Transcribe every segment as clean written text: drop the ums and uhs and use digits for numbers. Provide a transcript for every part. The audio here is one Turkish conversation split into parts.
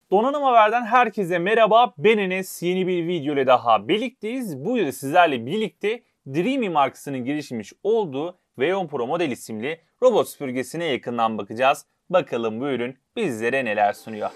Donanım Haber'den herkese merhaba. Ben Enes. Yeni bir video ile daha birlikteyiz. Bu videoda sizlerle birlikte Dreamy markasının geliştirmiş olduğu V10 Pro model isimli robot süpürgesine yakından bakacağız. Bakalım bu ürün bizlere neler sunuyor.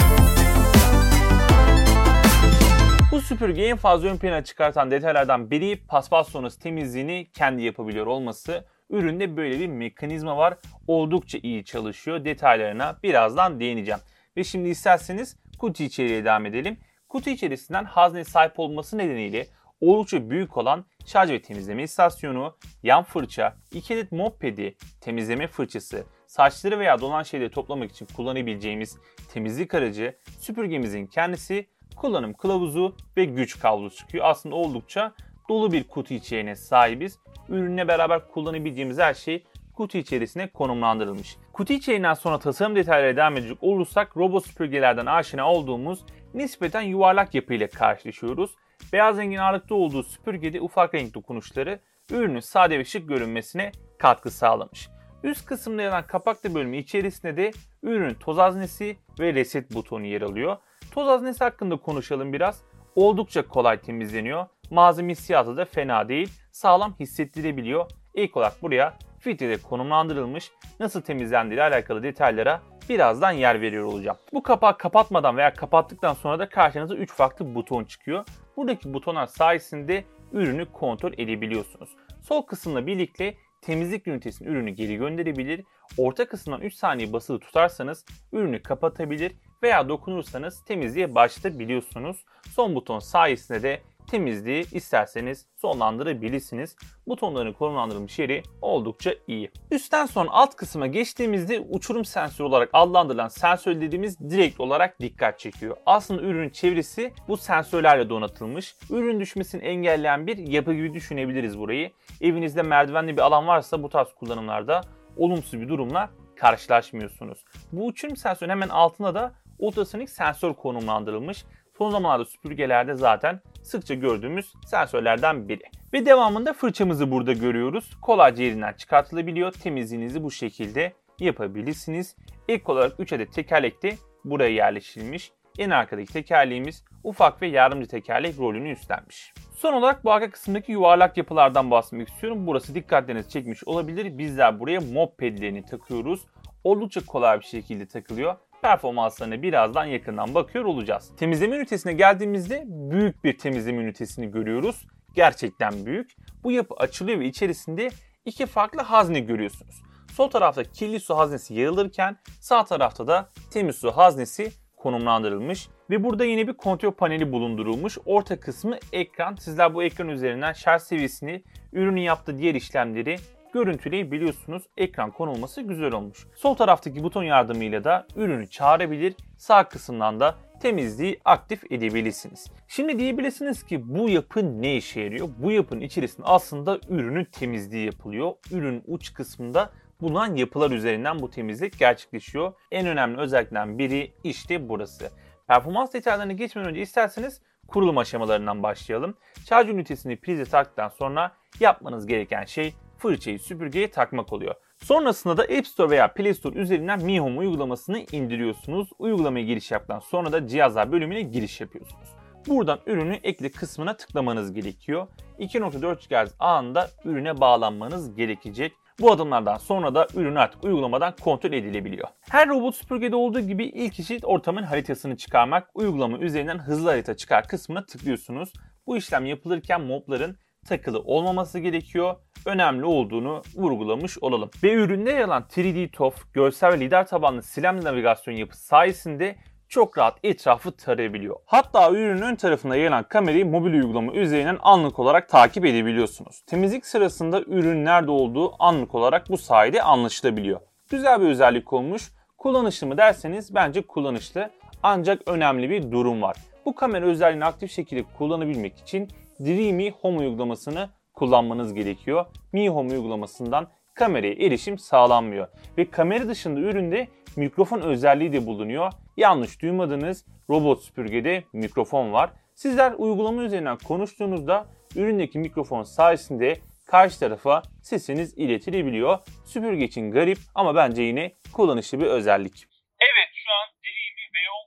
Bu süpürgeyi en fazla ön plana çıkartan detaylardan biri paspas sonrası temizliğini kendi yapabiliyor olması. Üründe böyle bir mekanizma var. Oldukça iyi çalışıyor. Detaylarına birazdan değineceğim. Ve şimdi isterseniz kutu içeriğe devam edelim. Kutu içerisinden hazneye sahip olması nedeniyle oldukça büyük olan şarj ve temizleme istasyonu, yan fırça, 2 adet mop pedi, temizleme fırçası, saçları veya dolan şeyleri toplamak için kullanabileceğimiz temizlik aracı, süpürgemizin kendisi, kullanım kılavuzu ve güç kablosu çıkıyor. Aslında oldukça dolu bir kutu içeriğine sahibiz. Ürünle beraber kullanabileceğimiz her şey kutu içerisine konumlandırılmış. Kutu içeriğinden sonra tasarım detaylarına devam edecek olursak robot süpürgelerden aşina olduğumuz nispeten yuvarlak yapıyla karşılaşıyoruz. Beyaz rengin ağırlıkta olduğu süpürgede ufak renk dokunuşları ürünün sade ve şık görünmesine katkı sağlamış. Üst kısımda yer alan kapaklı bölümü içerisinde de ürünün toz haznesi ve reset butonu yer alıyor. Toz haznesi hakkında konuşalım biraz. Oldukça kolay temizleniyor. Malzeme hissiyatı da fena değil. Sağlam hissettirebiliyor. İlk olarak buraya filtrede konumlandırılmış nasıl temizlendiği ile alakalı detaylara birazdan yer veriyor olacağım. Bu kapağı kapatmadan veya kapattıktan sonra da karşınıza 3 farklı buton çıkıyor. Buradaki butonlar sayesinde ürünü kontrol edebiliyorsunuz. Sol kısımla birlikte temizlik ünitesinin ürünü geri gönderebilir. Orta kısımdan 3 saniye basılı tutarsanız ürünü kapatabilir veya dokunursanız temizliğe başlatabiliyorsunuz. Son buton sayesinde de temizliği isterseniz sonlandırabilirsiniz. Butonların konumlandırılmış yeri oldukça iyi. Üstten sonra alt kısma geçtiğimizde uçurum sensörü olarak adlandırılan sensör dediğimiz direkt olarak dikkat çekiyor. Aslında ürünün çevresi bu sensörlerle donatılmış. Ürün düşmesini engelleyen bir yapı gibi düşünebiliriz burayı. Evinizde merdivenli bir alan varsa bu tarz kullanımlarda olumsuz bir durumla karşılaşmıyorsunuz. Bu uçurum sensörünün hemen altında da ultrasonik sensör konumlandırılmış. Son zamanlarda süpürgelerde zaten sıkça gördüğümüz sensörlerden biri. Ve devamında fırçamızı burada görüyoruz. Kolayca yerinden çıkartılabiliyor. Temizliğinizi bu şekilde yapabilirsiniz. İlk olarak 3 adet tekerlek de buraya yerleştirilmiş. En arkadaki tekerleğimiz ufak ve yardımcı tekerlek rolünü üstlenmiş. Son olarak bu arka kısımdaki yuvarlak yapılardan bahsetmek istiyorum. Burası dikkatlerinizi çekmiş olabilir. Bizler buraya mop pedlerini takıyoruz. Oldukça kolay bir şekilde takılıyor. Performanslarına birazdan yakından bakıyor olacağız. Temizleme ünitesine geldiğimizde büyük bir temizleme ünitesini görüyoruz. Gerçekten büyük. Bu yapı açılıyor ve içerisinde 2 farklı hazne görüyorsunuz. Sol tarafta kirli su haznesi yayılırken sağ tarafta da temiz su haznesi konumlandırılmış. Ve burada yine bir kontrol paneli bulundurulmuş. Orta kısmı ekran. Sizler bu ekran üzerinden şarj seviyesini, ürünün yaptığı diğer işlemleri görüntüleyebiliyorsunuz. Ekran konulması güzel olmuş. Sol taraftaki buton yardımıyla da ürünü çağırabilir. Sağ kısımdan da temizliği aktif edebilirsiniz. Şimdi diyebilirsiniz ki bu yapı ne işe yarıyor? Bu yapının içerisinde aslında ürünün temizliği yapılıyor. Ürünün uç kısmında bulunan yapılar üzerinden bu temizlik gerçekleşiyor. En önemli özelliklerden biri işte burası. Performans detaylarına geçmeden önce isterseniz kurulum aşamalarından başlayalım. Şarj ünitesini prize taktıktan sonra yapmanız gereken şey fırçayı süpürgeye takmak oluyor. Sonrasında da App Store veya Play Store üzerinden Mi Home uygulamasını indiriyorsunuz. Uygulamaya giriş yaptıktan sonra da cihazlar bölümüne giriş yapıyorsunuz. Buradan ürünü ekle kısmına tıklamanız gerekiyor. 2.4 GHz ağında ürüne bağlanmanız gerekecek. Bu adımlardan sonra da ürün artık uygulamadan kontrol edilebiliyor. Her robot süpürgede olduğu gibi ilk işi ortamın haritasını çıkarmak. Uygulama üzerinden hızlı harita çıkar kısmına tıklıyorsunuz. Bu işlem yapılırken mobların takılı olmaması gerekiyor. Önemli olduğunu vurgulamış olalım. Ve üründe yer alan 3D TOF, görsel ve lidar tabanlı silemli navigasyon yapısı sayesinde çok rahat etrafı tarayabiliyor. Hatta ürünün ön tarafında yer alan kamerayı mobil uygulama üzerinden anlık olarak takip edebiliyorsunuz. Temizlik sırasında ürün nerede olduğu anlık olarak bu sayede anlaşılabiliyor. Güzel bir özellik olmuş. Kullanışlı mı derseniz bence kullanışlı. Ancak önemli bir durum var. Bu kamera özelliğini aktif şekilde kullanabilmek için Dreamy Home uygulamasını kullanmanız gerekiyor. Mi Home uygulamasından kameraya erişim sağlanmıyor. Ve kamera dışında üründe mikrofon özelliği de bulunuyor. Yanlış duymadınız, robot süpürgede mikrofon var. Sizler uygulama üzerinden konuştuğunuzda üründeki mikrofon sayesinde karşı tarafa sesiniz iletilebiliyor. Süpürge için garip ama bence yine kullanışlı bir özellik. Evet, şu an Dreamy V10 Pro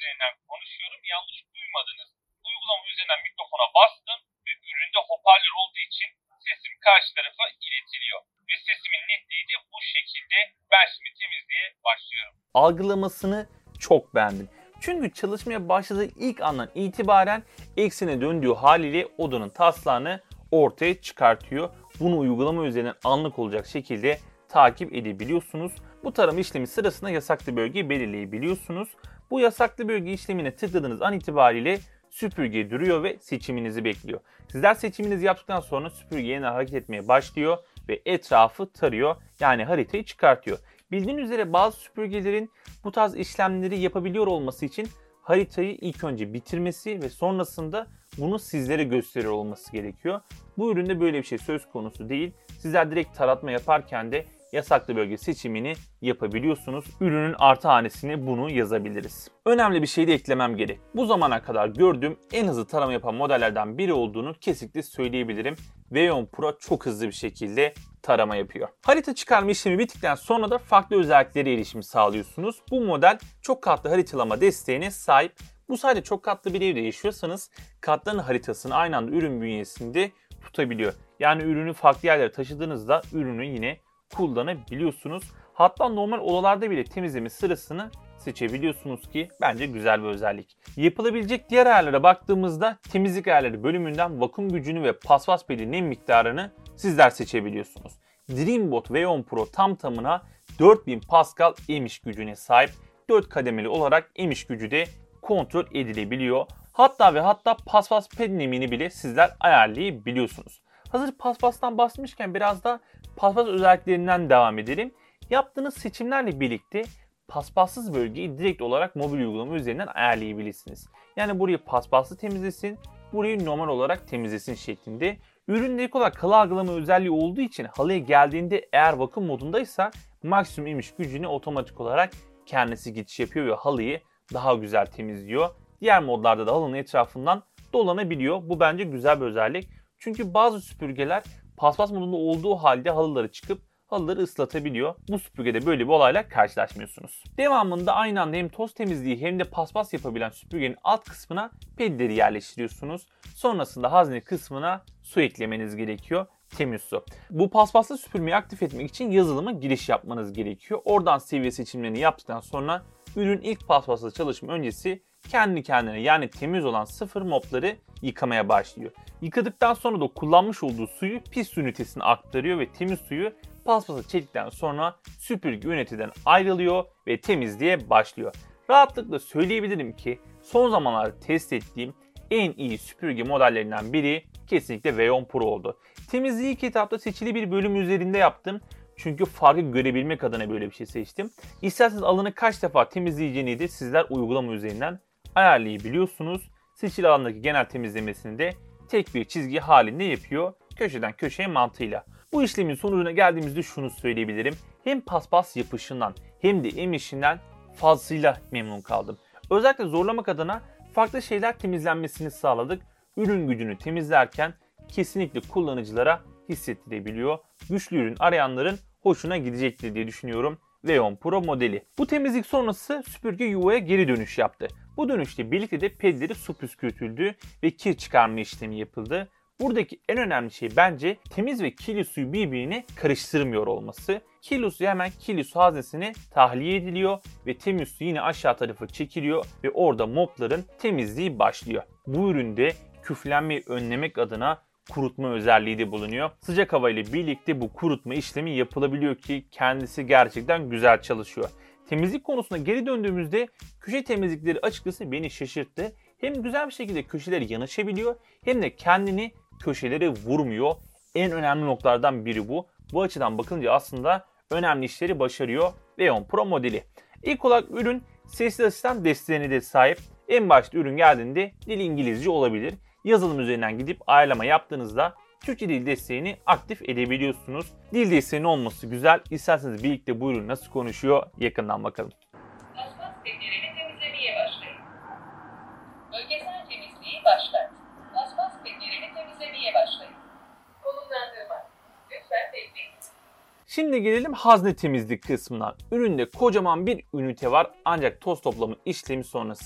üzerinden konuşuyorum. Yanlış duymadınız. Uygulama üzerinden mikrofona bastım ve üründe hoparlör olduğu için sesim karşı tarafa iletiliyor. Ve sesimin netliği de bu şekilde. Ben şimdi temizliğe başlıyorum. Algılamasını çok beğendim. Çünkü çalışmaya başladığı ilk andan itibaren eksene döndüğü haliyle odanın taslağını ortaya çıkartıyor. Bunu uygulama üzerinden anlık olacak şekilde takip edebiliyorsunuz. Bu tarama işlemi sırasında yasaklı bölgeyi belirleyebiliyorsunuz. Bu yasaklı bölge işlemine tıkladığınız an itibariyle süpürge duruyor ve seçiminizi bekliyor. Sizler seçiminizi yaptıktan sonra süpürge yeniden hareket etmeye başlıyor ve etrafı tarıyor, yani haritayı çıkartıyor. Bildiğiniz üzere bazı süpürgelerin bu tarz işlemleri yapabiliyor olması için haritayı ilk önce bitirmesi ve sonrasında bunu sizlere gösteriyor olması gerekiyor. Bu üründe böyle bir şey söz konusu değil. Sizler direkt taratma yaparken de yasaklı bölge seçimini yapabiliyorsunuz. Ürünün artı hanesine bunu yazabiliriz. Önemli bir şey de eklemem gerek. Bu zamana kadar gördüğüm en hızlı tarama yapan modellerden biri olduğunu kesinlikle söyleyebilirim. V10 Pro çok hızlı bir şekilde tarama yapıyor. Harita çıkarma işlemi bittikten sonra da farklı özelliklere erişim sağlıyorsunuz. Bu model çok katlı haritalama desteğine sahip. Bu sayede çok katlı bir evde yaşıyorsanız katların haritasını aynı anda ürün bünyesinde tutabiliyor. Yani ürünü farklı yerlere taşıdığınızda ürünü yine kullanabiliyorsunuz. Hatta normal odalarda bile temizleme sırasını seçebiliyorsunuz ki bence güzel bir özellik. Yapılabilecek diğer ayarlara baktığımızda temizlik ayarları bölümünden vakum gücünü ve paspas pedi nem miktarını sizler seçebiliyorsunuz. Dreambot V10 Pro tam tamına 4000 Pascal emiş gücüne sahip. 4 kademeli olarak emiş gücü de kontrol edilebiliyor. Hatta paspas ped nemini bile sizler ayarlayabiliyorsunuz. Hazır paspastan bahsetmişken biraz da paspas özelliklerinden devam edelim. Yaptığınız seçimlerle birlikte paspassız bölgeyi direkt olarak mobil uygulama üzerinden ayarlayabilirsiniz. Yani burayı paspaslı temizlesin, burayı normal olarak temizlesin şeklinde. Ürün direkt olarak halı algılama özelliği olduğu için halıya geldiğinde eğer vakum modundaysa maksimum emiş gücüne otomatik olarak kendisi geçiş yapıyor ve halıyı daha güzel temizliyor. Diğer modlarda da halının etrafından dolanabiliyor. Bu bence güzel bir özellik. Çünkü bazı süpürgeler paspas modunda olduğu halde halıları çıkıp halıları ıslatabiliyor. Bu süpürgede böyle bir olayla karşılaşmıyorsunuz. Devamında aynı anda hem toz temizliği hem de paspas yapabilen süpürgenin alt kısmına pedleri yerleştiriyorsunuz. Sonrasında hazne kısmına su eklemeniz gerekiyor. Temiz su. Bu paspaslı süpürmeyi aktif etmek için yazılıma giriş yapmanız gerekiyor. Oradan seviye seçimlerini yaptıktan sonra ürün ilk paspaslı çalışma öncesi kendi kendine yani temiz olan sıfır mopları yıkamaya başlıyor. Yıkadıktan sonra da kullanmış olduğu suyu pis su ünitesine aktarıyor ve temiz suyu paspasa çektikten sonra süpürge üniteden ayrılıyor ve temizliğe başlıyor. Rahatlıkla söyleyebilirim ki son zamanlarda test ettiğim en iyi süpürge modellerinden biri kesinlikle V10 Pro oldu. Temizliği ilk etapta seçili bir bölüm üzerinde yaptım. Çünkü farkı görebilmek adına böyle bir şey seçtim. İsterseniz alanı kaç defa temizleyeceğini de sizler uygulama üzerinden ayarlayabiliyorsunuz. Seçili alandaki genel temizlemesini de tek bir çizgi halinde yapıyor. Köşeden köşeye mantığıyla. Bu işlemin sonucuna geldiğimizde şunu söyleyebilirim. Hem paspas yapışından hem de emişinden fazlasıyla memnun kaldım. Özellikle zorlamak adına farklı şeyler temizlenmesini sağladık. Ürün gücünü temizlerken kesinlikle kullanıcılara hissettirebiliyor. Güçlü ürün arayanların hoşuna gidecektir diye düşünüyorum. V10 Pro modeli. Bu temizlik sonrası süpürge yuvaya geri dönüş yaptı. Bu dönüşte birlikte de pedleri su püskürtüldü ve kir çıkarma işlemi yapıldı. Buradaki en önemli şey bence temiz ve kirli suyu birbirine karıştırmıyor olması. Kirli su hemen kirli su haznesine tahliye ediliyor ve temiz su yine aşağı tarafa çekiliyor ve orada mopların temizliği başlıyor. Bu üründe küflenmeyi önlemek adına kurutma özelliği de bulunuyor. Sıcak hava ile birlikte bu kurutma işlemi yapılabiliyor ki kendisi gerçekten güzel çalışıyor. Temizlik konusuna geri döndüğümüzde köşe temizlikleri açıkçası beni şaşırttı. Hem güzel bir şekilde köşeleri yanaşabiliyor hem de kendini köşelere vurmuyor. En önemli noktalardan biri bu. Bu açıdan bakınca aslında önemli işleri başarıyor V10 Pro modeli. İlk olarak ürün sesli asistan desteğine de sahip. En başta ürün geldiğinde dil İngilizce olabilir. Yazılım üzerinden gidip ayarlama yaptığınızda Türkçe dil desteğini aktif edebiliyorsunuz. Dil desteğinin olması güzel. İsterseniz birlikte bu ürün nasıl konuşuyor yakından bakalım. Paspas pedlerini temizlemeye başlayın. Bölgesel temizliği başlat. Paspas pedlerini temizlemeye başlayın. Konumlandırma. Lütfen bekleyin. Şimdi gelelim hazne temizlik kısmına. Üründe kocaman bir ünite var ancak toz toplama işlemi sonrası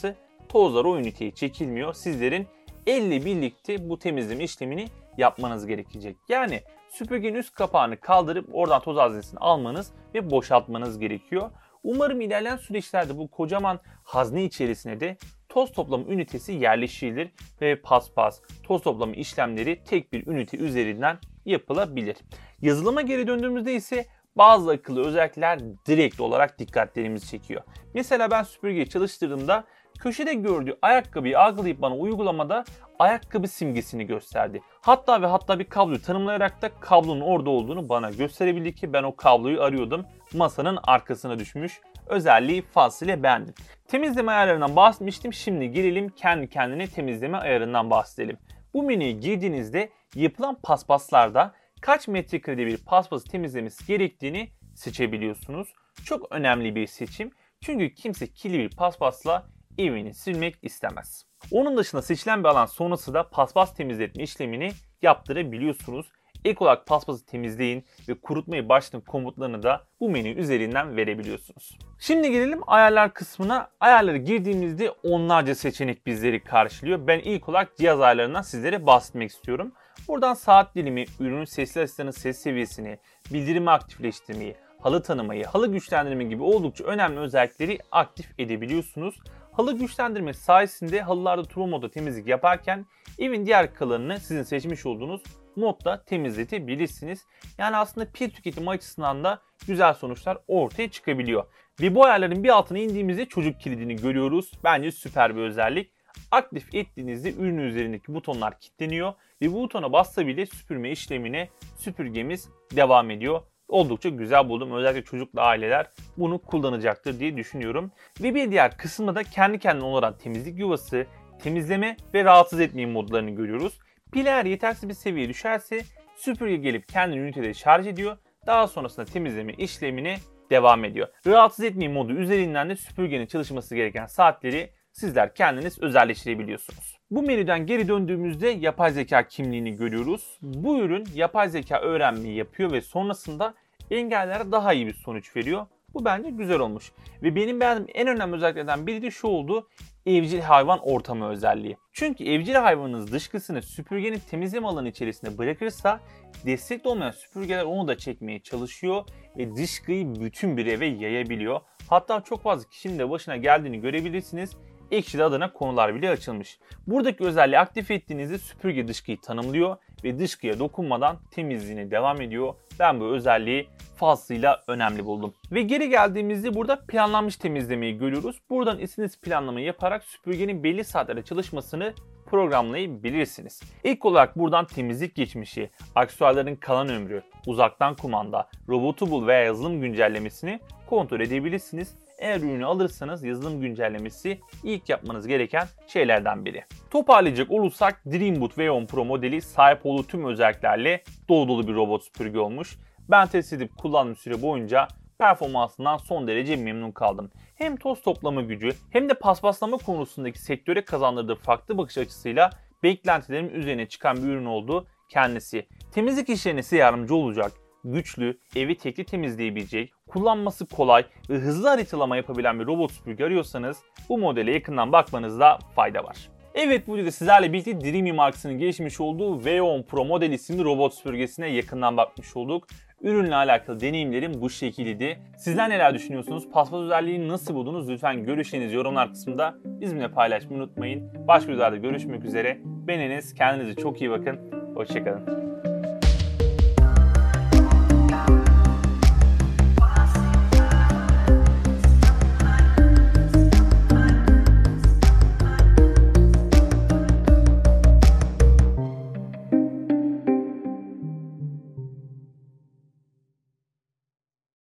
tozlar o üniteye çekilmiyor. Sizlerin elle birlikte bu temizleme işlemini yapmanız gerekecek. Yani süpürgenin üst kapağını kaldırıp oradan toz haznesini almanız ve boşaltmanız gerekiyor. Umarım ilerleyen süreçlerde bu kocaman hazne içerisine de toz toplama ünitesi yerleştirilir ve paspas, toz toplama işlemleri tek bir ünite üzerinden yapılabilir. Yazılıma geri döndüğümüzde ise bazı akıllı özellikler direkt olarak dikkatlerimizi çekiyor. Mesela ben süpürgeyi çalıştırdığımda köşede gördüğü ayakkabıyı algılayıp bana uygulamada ayakkabı simgesini gösterdi. Hatta bir kabloyu tanımlayarak da kablonun orada olduğunu bana gösterebildi ki ben o kabloyu arıyordum. Masanın arkasına düşmüş. Özelliği fazlasıyla beğendim. Temizleme ayarlarından bahsetmiştim. Şimdi gelelim kendi kendine temizleme ayarından bahsedelim. Bu menüye girdiğinizde yapılan paspaslarda kaç metrekarede bir paspası temizlemesi gerektiğini seçebiliyorsunuz. Çok önemli bir seçim. Çünkü kimse kirli bir paspasla evini silmek istemez. Onun dışında seçilen bir alan sonrası da paspas temizletme işlemini yaptırabiliyorsunuz. Ek olarak paspası temizleyin ve kurutmayı başlatın komutlarını da bu menü üzerinden verebiliyorsunuz. Şimdi gelelim ayarlar kısmına. Ayarlara girdiğimizde onlarca seçenek bizleri karşılıyor. Ben ilk olarak cihaz ayarlarından sizlere bahsetmek istiyorum. Buradan saat dilimi, ürünün sesli asistanın ses seviyesini, bildirimi aktifleştirmeyi, halı tanımayı, halı güçlendirme gibi oldukça önemli özellikleri aktif edebiliyorsunuz. Halı güçlendirme sayesinde halılarda turbo modda temizlik yaparken evin diğer kalanını sizin seçmiş olduğunuz modda temizletebilirsiniz. Yani aslında pil tüketimi açısından da güzel sonuçlar ortaya çıkabiliyor. Ve bu ayarların bir altına indiğimizde çocuk kilidini görüyoruz. Bence süper bir özellik. Aktif ettiğinizde ürünün üzerindeki butonlar kilitleniyor ve bu butona bassa bile süpürme işlemine süpürgemiz devam ediyor. Oldukça güzel buldum. Özellikle çocuklu aileler bunu kullanacaktır diye düşünüyorum. Ve bir diğer kısımda da kendi kendine olarak temizlik yuvası, temizleme ve rahatsız etmeyin modlarını görüyoruz. Pil eğer yetersiz bir seviyeye düşerse süpürge gelip kendini ünitede şarj ediyor. Daha sonrasında temizleme işlemine devam ediyor. Rahatsız etmeyin modu üzerinden de süpürgenin çalışması gereken saatleri sizler kendiniz özelleştirebiliyorsunuz. Bu menüden geri döndüğümüzde yapay zeka kimliğini görüyoruz. Bu ürün yapay zeka öğrenmeyi yapıyor ve sonrasında engellere daha iyi bir sonuç veriyor. Bu bence güzel olmuş. Ve benim beğendiğim en önemli özelliklerden biri de şu oldu. Evcil hayvan ortamı özelliği. Çünkü evcil hayvanınız dışkısını süpürgenin temizleme alanı içerisinde bırakırsa destekli olmayan süpürgeler onu da çekmeye çalışıyor ve dışkıyı bütün bir eve yayabiliyor. Hatta çok fazla kişinin de başına geldiğini görebilirsiniz. Ekşi'de adına konular bile açılmış. Buradaki özelliği aktif ettiğinizde süpürge dışkıyı tanımlıyor ve dışkıya dokunmadan temizliğine devam ediyor. Ben bu özelliği fazlasıyla önemli buldum. Ve geri geldiğimizde burada planlanmış temizlemeyi görüyoruz. Buradan istediğiniz planlamayı yaparak süpürgenin belli saatlerde çalışmasını programlayabilirsiniz. İlk olarak buradan temizlik geçmişi, aksesuarların kalan ömrü, uzaktan kumanda, robotu bul veya yazılım güncellemesini kontrol edebilirsiniz. Eğer ürünü alırsanız yazılım güncellemesi ilk yapmanız gereken şeylerden biri. Toparlayacak olursak Dreamboot V10 Pro modeli sahip olduğu tüm özelliklerle dolu dolu bir robot süpürge olmuş. Ben test edip kullandığım süre boyunca performansından son derece memnun kaldım. Hem toz toplama gücü hem de paspaslama konusundaki sektöre kazandırdığı farklı bakış açısıyla beklentilerimin üzerine çıkan bir ürün oldu kendisi. Temizlik işlerine size yardımcı olacak, güçlü, evi tekli temizleyebilecek, kullanması kolay ve hızlı haritalama yapabilen bir robot süpürge arıyorsanız bu modele yakından bakmanızda fayda var. Evet, bu videoda sizlerle birlikte Dreamy markasının gelişmiş olduğu V10 Pro model isimli robot süpürgesine yakından bakmış olduk. Ürünle alakalı deneyimlerim bu şekildeydi. Sizler neler düşünüyorsunuz? Paspas özelliğini nasıl buldunuz? Lütfen görüşlerinizi yorumlar kısmında bizimle paylaşmayı unutmayın. Başka videolarda görüşmek üzere. Ben Enes. Kendinize çok iyi bakın. Hoşçakalın.